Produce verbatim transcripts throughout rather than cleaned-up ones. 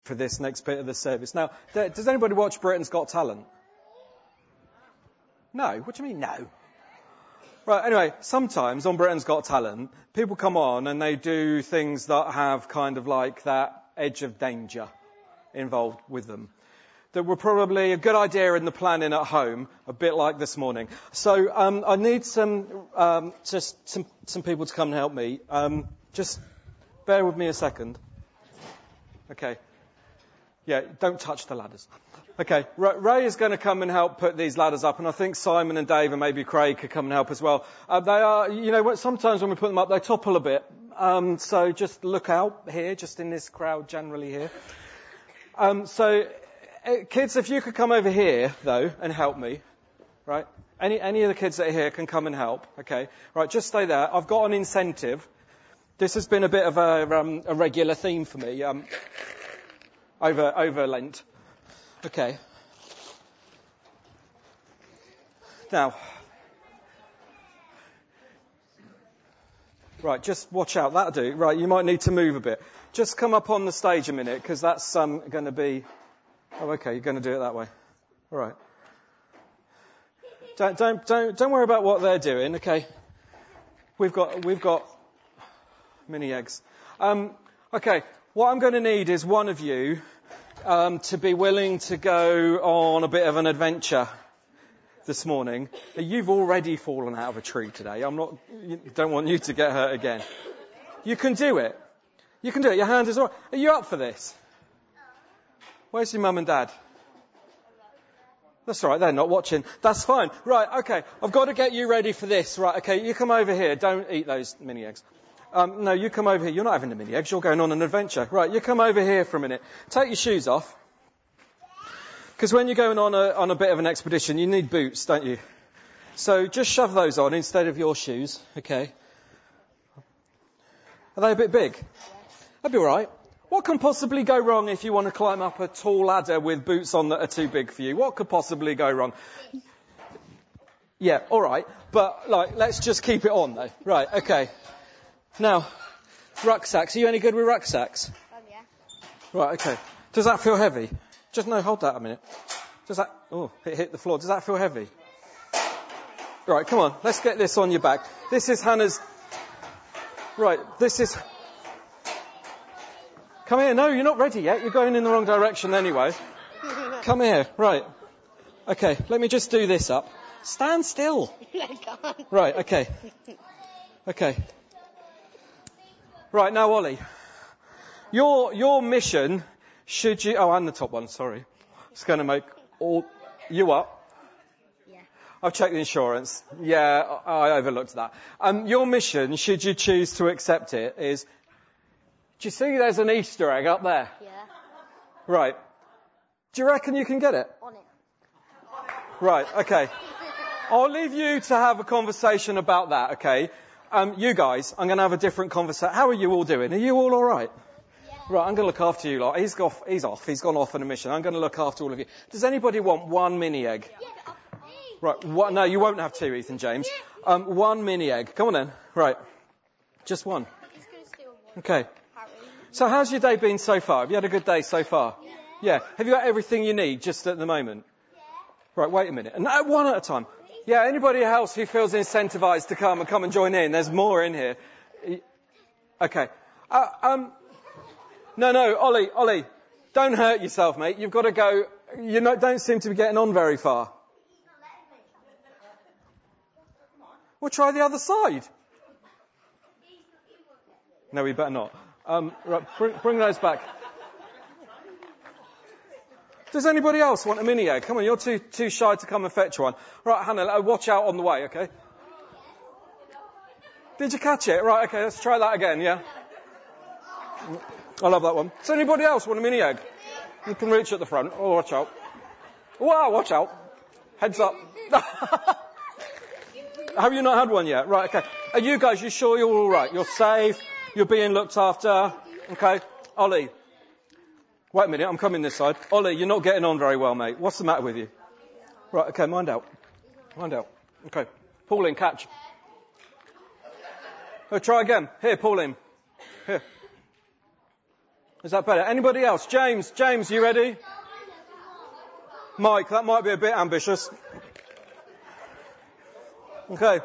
for this next bit of the service. Now, does anybody watch Britain's Got Talent? No? What do you mean, no? Right, anyway, sometimes on Britain's Got Talent, people come on and they do things that have kind of like that edge of danger involved with them. That were probably a good idea in the planning at home, a bit like this morning. So um, I need some, um, just some, some people to come and help me. Um, just bear with me a second. Okay. Yeah, don't touch the ladders. Okay, Ray is going to come and help put these ladders up, and I think Simon and Dave and maybe Craig could come and help as well. Uh, they are, you know, sometimes when we put them up, they topple a bit. Um, so just look out here, just in this crowd generally here. Um, so, uh, kids, if you could come over here, though, and help me, right? Any any of the kids that are here can come and help, okay? Right, just stay there. I've got an incentive. This has been a bit of a, um, a regular theme for me um, over over Lent. Okay. Now, right, just watch out. That'll do. Right, you might need to move a bit. Just come up on the stage a minute, because that's um, going to be. Oh, okay. You're going to do it that way. All right. Don't don't don't don't worry about what they're doing. Okay. We've got we've got mini eggs. Um, okay. What I'm going to need is one of you. Um, to be willing to go on a bit of an adventure this morning. You've already fallen out of a tree today. I'm not, don't want you to get hurt again. You can do it. You can do it. Your hand is all right. Are you up for this? Where's your mum and dad? That's all right. They're not watching. That's fine. Right. Okay. I've got to get you ready for this. Right. Okay. You come over here. Don't eat those mini eggs. Um, no, you come over here. You're not having the mini eggs. You're going on an adventure. Right, you come over here for a minute. Take your shoes off. Because when you're going on a, on a bit of an expedition, you need boots, don't you? So just shove those on instead of your shoes. Okay. Are they a bit big? That'd be all right. What can possibly go wrong if you want to climb up a tall ladder with boots on that are too big for you? What could possibly go wrong? Yeah, all right. But, like, let's just keep it on, though. Right, okay. Now, rucksacks. Are you any good with rucksacks? Um, yeah. Right, okay. Does that feel heavy? Just no, hold that a minute. Does that, oh, it hit the floor. Does that feel heavy? Right, come on. Let's get this on your back. This is Hannah's, right, this is, come here. No, you're not ready yet. You're going in the wrong direction anyway. Come here. Right. Okay, let me just do this up. Stand still. I can't. Right, okay. Okay. Right, now, Ollie, your your mission, should you... Oh, and the top one, sorry. It's going to make all you up. Yeah. I've checked the insurance. Yeah, I overlooked that. Um, your mission, should you choose to accept it, is... Do you see there's an Easter egg up there? Yeah. Right. Do you reckon you can get it? On it. Right, okay. I'll leave you to have a conversation about that, okay? Um, you guys, I'm going to have a different conversation. How are you all doing? Are you all all right? Yeah. Right, I'm going to look after you lot. He's off. He's off. He's gone off on a mission. I'm going to look after all of you. Does anybody want one mini egg? Yeah. Right. What, no, you won't have two, Ethan James. Um, one mini egg. Come on then. Right. Just one. He's going to steal one. Okay. Harry. So how's your day been so far? Have you had a good day so far? Yeah. Yeah. Have you got everything you need just at the moment? Yeah. Right, wait a minute. And uh, one at a time. Yeah, anybody else who feels incentivized to come and come and join in? There's more in here. Okay. Uh, um, no, no, Ollie, Ollie, don't hurt yourself, mate. You've got to go. You know, don't seem to be getting on very far. We'll try the other side. No, we better not. Um, right, bring, bring those back. Does anybody else want a mini egg? Come on, you're too too shy to come and fetch one. Right, Hannah, watch out on the way, okay? Did you catch it? Right, okay, let's try that again, yeah? I love that one. Does anybody else want a mini egg? You can reach at the front. Oh, watch out. Wow, watch out. Heads up. Have you not had one yet? Right, okay. Are you guys, you sure you're all right? You're safe? You're being looked after? Okay. Ollie. Wait a minute, I'm coming this side. Ollie, you're not getting on very well, mate. What's the matter with you? Right, okay, mind out. Mind out. Okay. Pauline, catch. Oh, try again. Here, Pauline. Here. Is that better? Anybody else? James, James, you ready? Mike, that might be a bit ambitious. Okay.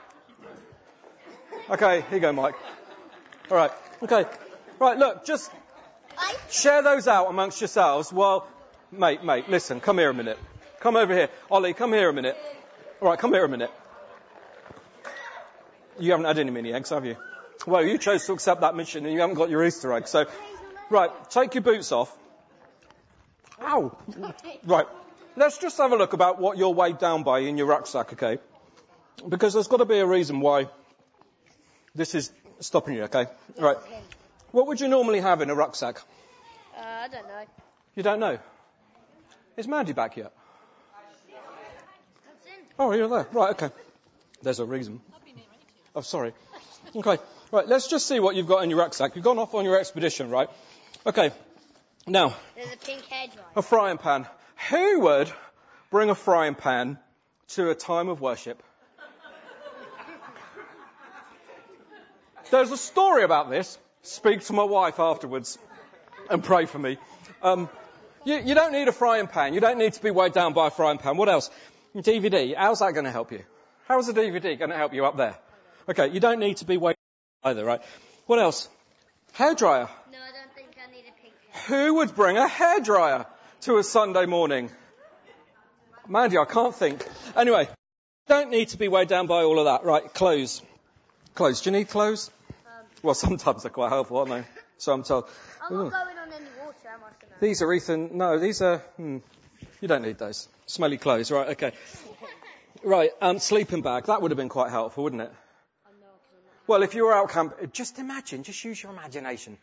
Okay, here you go, Mike. All right. Okay. Right, look, just share those out amongst yourselves. Well, mate, mate, listen, come here a minute. Come over here. Ollie, come here a minute. All right, come here a minute. You haven't had any mini eggs, have you? Well, you chose to accept that mission and you haven't got your Easter egg. So, right, take your boots off. Ow. Right. Let's just have a look about what you're weighed down by in your rucksack, okay? Because there's got to be a reason why this is stopping you, okay? Right. What would you normally have in a rucksack? Uh, I don't know. You don't know? Is Mandy back yet? Oh, you're there. Right, okay. There's a reason. Oh, sorry. Okay. Right, let's just see what you've got in your rucksack. You've gone off on your expedition, right? Okay. Now. There's a pink hairdryer. A frying pan. Who would bring a frying pan to a time of worship? There's a story about this. Speak to my wife afterwards and pray for me. Um, you, you don't need a frying pan. You don't need to be weighed down by a frying pan. What else? D V D. How's that going to help you? How's a D V D going to help you up there? Okay, you don't need to be weighed down either, right? What else? Hairdryer. No, I don't think I need a pink hairdryer. Who would bring a hairdryer to a Sunday morning? Mandy, I can't think. Anyway, don't need to be weighed down by all of that. Right, clothes. Clothes. Do you need clothes? Um, Well, sometimes they're quite helpful, aren't they? So I'm told. I'm Ooh. not going on any water, am I? Tonight? These are Ethan. No, these are. Hmm, you don't need those. Smelly clothes. Right. Okay. Right. Um, sleeping bag. That would have been quite helpful, wouldn't it? I know, 'cause I'm not- Well, if you were out camping, just imagine. Just use your imagination.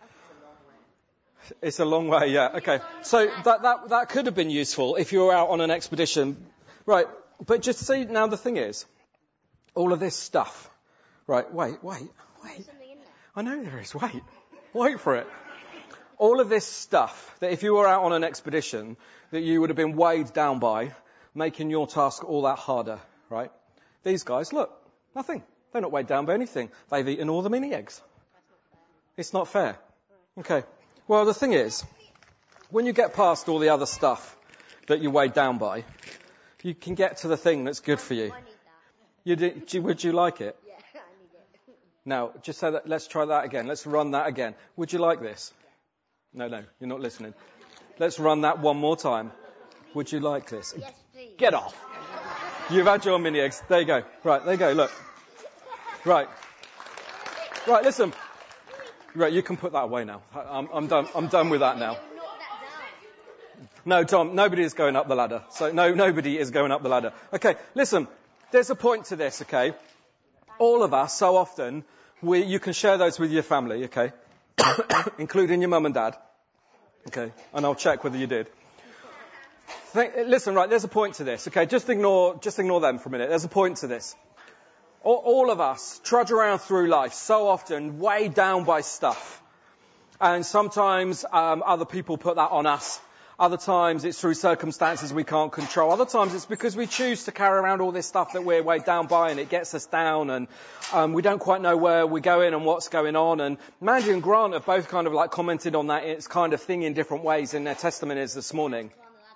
It's a long way. Yeah. Okay. So that that that could have been useful if you were out on an expedition, right? But just see now. The thing is, all of this stuff. Right. Wait. Wait. Wait. There's something in there. I know there is. Wait. Wait for it. All of this stuff that if you were out on an expedition that you would have been weighed down by, making your task all that harder, right? These guys, look, nothing. They're not weighed down by anything. They've eaten all the mini eggs. It's not fair. Okay. Well, the thing is, when you get past all the other stuff that you're weighed down by, you can get to the thing that's good for you. I need that. You do, do, would you like it? Yeah, I need it. Now, just say that, let's try that again. Let's run that again. Would you like this? No, no, you're not listening. Let's run that one more time. Would you like this? Yes, please. Get off. You've had your mini eggs. There you go. Right, there you go. Look. Right. Right, listen. Right, you can put that away now. I'm, I'm done. I'm done with that now. Knock that down. No, Tom, nobody is going up the ladder. So, no, nobody is going up the ladder. Okay, listen. There's a point to this, okay? All of us, so often, we, you can share those with your family, okay? Including your mum and dad. Okay, and I'll check whether you did. Think, listen, right, there's a point to this, okay? Just ignore, just ignore them for a minute. There's a point to this. All, all of us trudge around through life so often weighed down by stuff. And sometimes um, other people put that on us. Other times it's through circumstances we can't control. Other times it's because we choose to carry around all this stuff that we're weighed down by and it gets us down and um, we don't quite know where we're going and what's going on. And Mandy and Grant have both kind of like commented on that it's kind of thing in different ways in their testimonies this morning.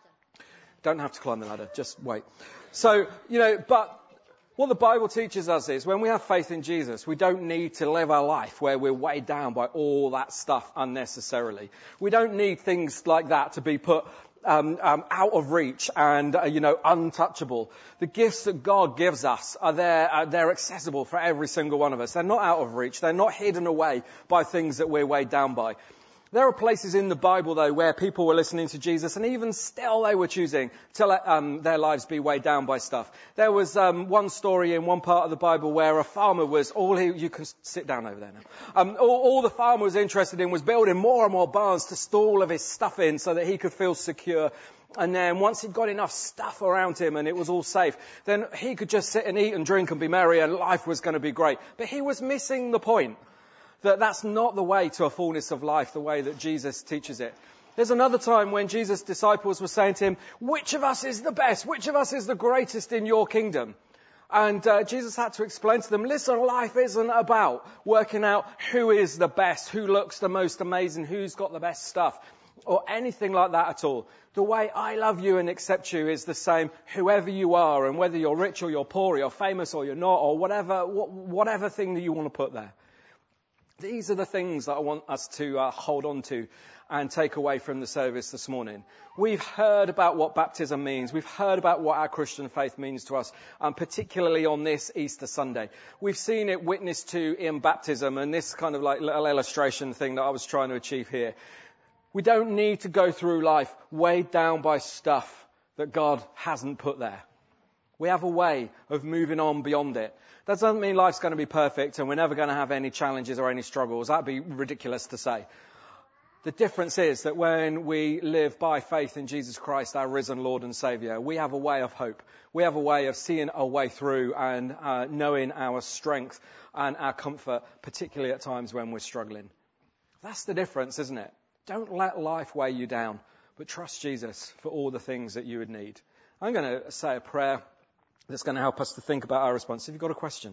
Don't have to climb the ladder, just wait. So, you know, but what the Bible teaches us is when we have faith in Jesus, we don't need to live our life where we're weighed down by all that stuff unnecessarily. We don't need things like that to be put um, um, out of reach and, uh, you know, untouchable. The gifts that God gives us are there, uh, they're accessible for every single one of us. They're not out of reach. They're not hidden away by things that we're weighed down by. There are places in the Bible, though, where people were listening to Jesus, and even still they were choosing to let um, their lives be weighed down by stuff. There was um, one story in one part of the Bible where a farmer was all he... You can sit down over there now. Um, all, all the farmer was interested in was building more and more barns to store all of his stuff in so that he could feel secure. And then once he'd got enough stuff around him and it was all safe, then he could just sit and eat and drink and be merry and life was going to be great. But he was missing the point. That that's not the way to a fullness of life, the way that Jesus teaches it. There's another time when Jesus' disciples were saying to him, which of us is the best? Which of us is the greatest in your kingdom? And uh, Jesus had to explain to them, listen, life isn't about working out who is the best, who looks the most amazing, who's got the best stuff, or anything like that at all. The way I love you and accept you is the same whoever you are, and whether you're rich or you're poor, or you're famous or you're not, or whatever, whatever thing that you want to put there. These are the things that I want us to uh, hold on to and take away from the service this morning. We've heard about what baptism means. We've heard about what our Christian faith means to us, um, particularly on this Easter Sunday. We've seen it witnessed to in baptism, and this kind of like little illustration thing that I was trying to achieve here. We don't need to go through life weighed down by stuff that God hasn't put there. We have a way of moving on beyond it. That doesn't mean life's going to be perfect and we're never going to have any challenges or any struggles. That'd be ridiculous to say. The difference is that when we live by faith in Jesus Christ, our risen Lord and Saviour, we have a way of hope. We have a way of seeing our way through and uh, knowing our strength and our comfort, particularly at times when we're struggling. That's the difference, isn't it? Don't let life weigh you down, but trust Jesus for all the things that you would need. I'm going to say a prayer that's going to help us to think about our response. Have you got a question?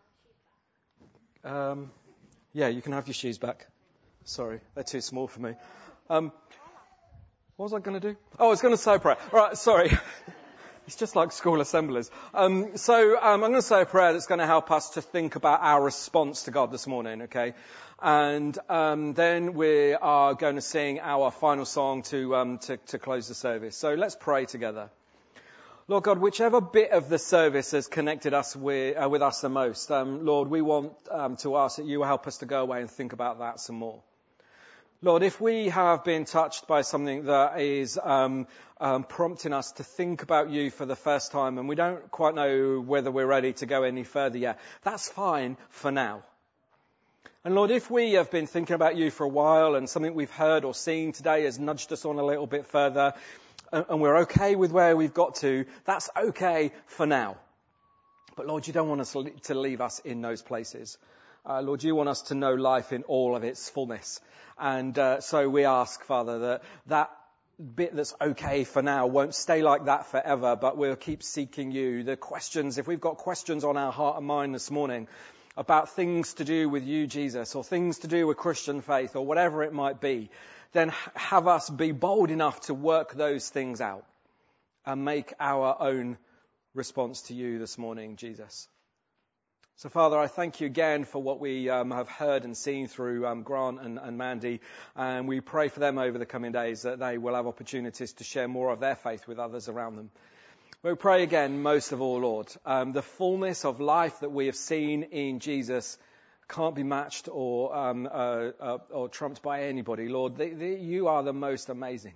Um, yeah, you can have your shoes back. Sorry, they're too small for me. Um, what was I going to do? Oh, I was going to say a prayer. All right, sorry. It's just like school assemblies. Um, so um, I'm going to say a prayer that's going to help us to think about our response to God this morning, okay? And um, then we are going to sing our final song to, um, to, to close the service. So let's pray together. Lord God, whichever bit of the service has connected us with, uh, with us the most, um, Lord, we want um, to ask that you will help us to go away and think about that some more. Lord, if we have been touched by something that is um, um, prompting us to think about you for the first time and we don't quite know whether we're ready to go any further yet, that's fine for now. And Lord, if we have been thinking about you for a while and something we've heard or seen today has nudged us on a little bit further and we're okay with where we've got to, that's okay for now. But Lord, you don't want us to leave us in those places. Uh, Lord, you want us to know life in all of its fullness. And uh, so we ask, Father, that that bit that's okay for now won't stay like that forever, but we'll keep seeking you. The questions, if we've got questions on our heart and mind this morning about things to do with you, Jesus, or things to do with Christian faith, or whatever it might be, then have us be bold enough to work those things out and make our own response to you this morning, Jesus. So, Father, I thank you again for what we um, have heard and seen through um, Grant and, and Mandy, and we pray for them over the coming days that they will have opportunities to share more of their faith with others around them. We pray again, most of all, Lord, um, the fullness of life that we have seen in Jesus can't be matched or um, uh, uh, or trumped by anybody. Lord, the, the, you are the most amazing.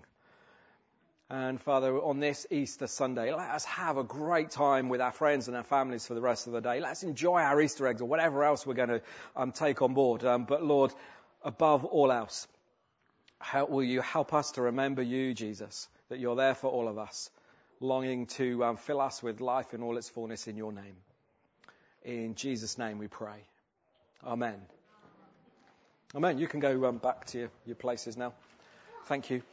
And Father, on this Easter Sunday, let us have a great time with our friends and our families for the rest of the day. Let's enjoy our Easter eggs or whatever else we're going to um, take on board. Um, but Lord, above all else, how, will you help us to remember you, Jesus, that you're there for all of us, longing to um, fill us with life in all its fullness in your name. In Jesus' name we pray. Amen. Amen. You can go um, back to your, your places now. Thank you.